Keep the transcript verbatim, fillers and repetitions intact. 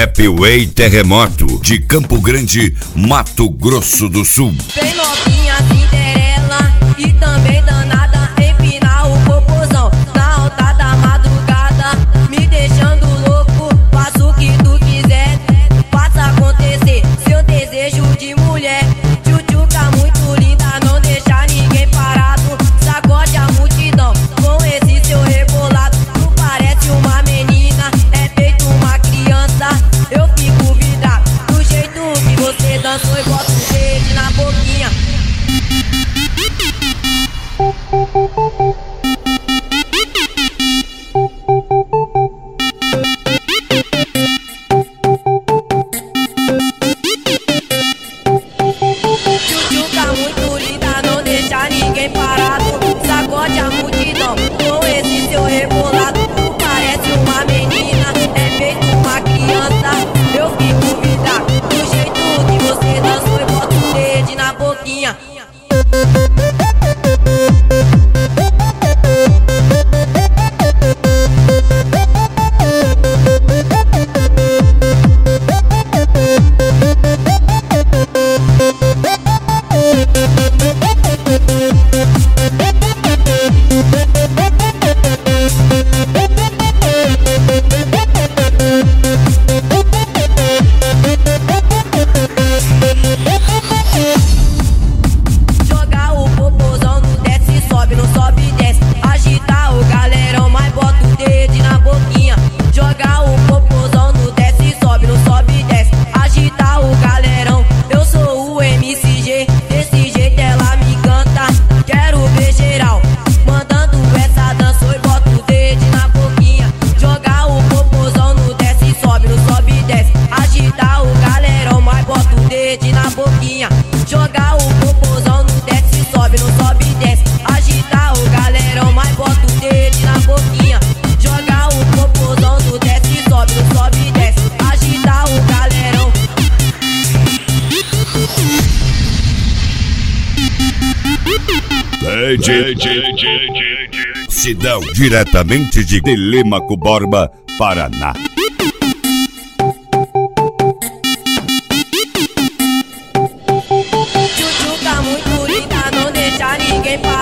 Happyway Terremoto, de Campo Grande, Mato Grosso do Sul. Bem novinha, Cinderela, e também danada, empinar o popozão na alta da madrugada, me deixando louco, faço o que tu quiser, faça acontecer seu desejo de mulher. Tchutchuca muito linda, não deixa ninguém parado, sacode a multidão com esse seu rebolado. Tu parece uma menina, é feito uma criança, eu fico vidrado do jeito que você dançou e bota o dedo na boquinha. Tchutchuca muito linda, não deixa ninguém parado, sacode a multidão com esse seu rebolado. Tu parece uma menina, é feito uma criança, eu fico vidrado do jeito que você dançou e bota o dedo na boquinha. Jogar o popozão no desce, sobe, não sobe e desce. Agitar o galerão, mas bota o dedo na boquinha. Jogar o popozão no desce, sobe, não sobe e desce. Agitar o galerão, eu sou o M C G, desse jeito ela me canta. Quero ver geral mandando essa dança e bota o dedo na boquinha. Jogar o popozão no desce, sobe, não sobe e desce. Agitar o galerão, mas bota o dedo na boquinha. Jogar o popozão no desce, sobe, não sobe e desce. Agitar o galerão, mas bota o dedo na boquinha. Jogar o popozão no desce, sobe, não sobe e desce. Agitar o galerão. Sidão, diretamente de Telêmaco Borba, Paraná. Tchutchuca muito linda, não deixa ninguém parar.